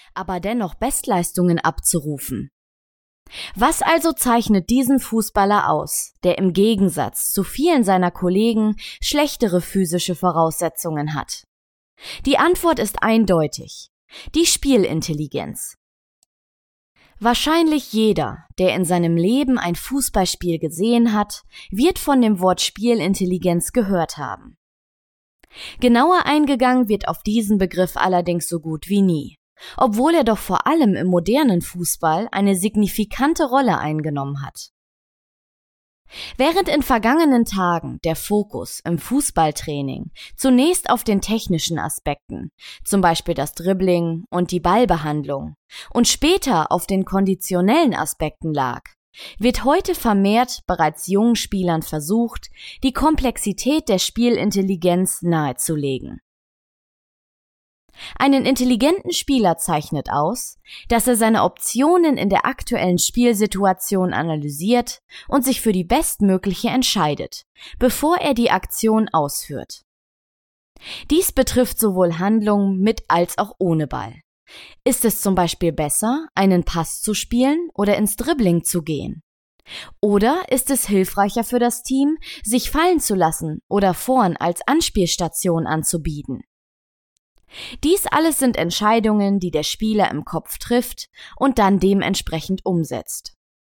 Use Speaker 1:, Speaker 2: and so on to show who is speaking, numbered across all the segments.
Speaker 1: aber dennoch Bestleistungen abzurufen. Was also zeichnet diesen Fußballer aus, der im Gegensatz zu vielen seiner Kollegen schlechtere physische Voraussetzungen hat? Die Antwort ist eindeutig: die Spielintelligenz. Wahrscheinlich jeder, der in seinem Leben ein Fußballspiel gesehen hat, wird von dem Wort Spielintelligenz gehört haben. Genauer eingegangen wird auf diesen Begriff allerdings so gut wie nie, obwohl er doch vor allem im modernen Fußball eine signifikante Rolle eingenommen hat. Während in vergangenen Tagen der Fokus im Fußballtraining zunächst auf den technischen Aspekten, zum Beispiel das Dribbling und die Ballbehandlung, und später auf den konditionellen Aspekten lag, wird heute vermehrt bereits jungen Spielern versucht, die Komplexität der Spielintelligenz nahezulegen. Einen intelligenten Spieler zeichnet aus, dass er seine Optionen in der aktuellen Spielsituation analysiert und sich für die bestmögliche entscheidet, bevor er die Aktion ausführt. Dies betrifft sowohl Handlungen mit als auch ohne Ball. Ist es zum Beispiel besser, einen Pass zu spielen oder ins Dribbling zu gehen? Oder ist es hilfreicher für das Team, sich fallen zu lassen oder vorn als Anspielstation anzubieten? Dies alles sind Entscheidungen, die der Spieler im Kopf trifft und dann dementsprechend umsetzt.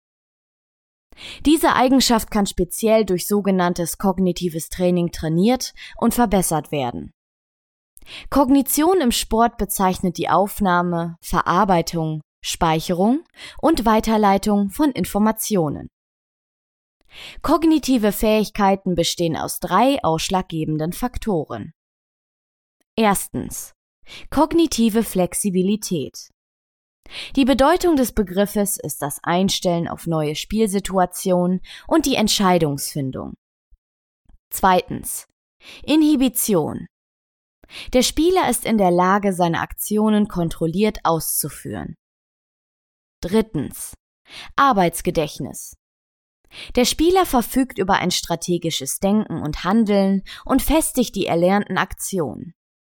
Speaker 1: Diese Eigenschaft kann speziell durch sogenanntes kognitives Training trainiert und verbessert werden. Kognition im Sport bezeichnet die Aufnahme, Verarbeitung, Speicherung und Weiterleitung von Informationen. Kognitive Fähigkeiten bestehen aus 3 ausschlaggebenden Faktoren. Erstens: kognitive Flexibilität. Die Bedeutung des Begriffes ist das Einstellen auf neue Spielsituationen und die Entscheidungsfindung. Zweitens: Inhibition. Der Spieler ist in der Lage, seine Aktionen kontrolliert auszuführen. Drittens: Arbeitsgedächtnis. Der Spieler verfügt über ein strategisches Denken und Handeln und festigt die erlernten Aktionen.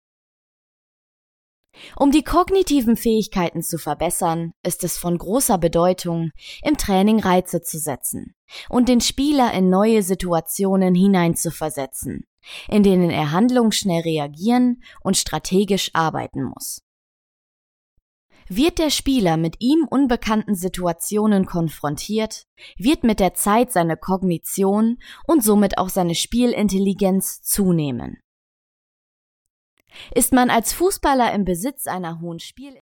Speaker 1: Um die kognitiven Fähigkeiten zu verbessern, ist es von großer Bedeutung, im Training Reize zu setzen und den Spieler in neue Situationen hineinzuversetzen, in denen er handlungsschnell reagieren und strategisch arbeiten muss. Wird der Spieler mit ihm unbekannten Situationen konfrontiert, wird mit der Zeit seine Kognition und somit auch seine Spielintelligenz zunehmen. Ist man als Fußballer im Besitz einer hohen